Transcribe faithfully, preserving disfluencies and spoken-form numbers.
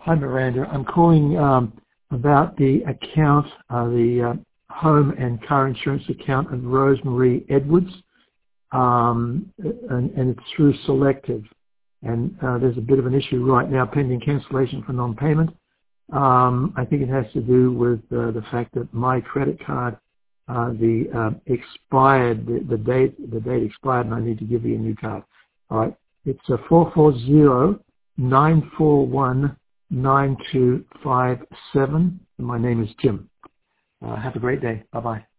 Hi, Miranda. I'm calling um, about the account, uh, the uh, home and car insurance account of Rosemarie Edwards, um, and, and it's through Selective. And uh, there's a bit of an issue right now pending cancellation for non-payment. Um, I think it has to do with uh, the fact that my credit card, uh, the uh, expired, the, the date, the date expired, and I need to give you a new card. All right, it's a four four zero nine four one nine two five seven. My name is Jim. Uh, have a great day. Bye bye.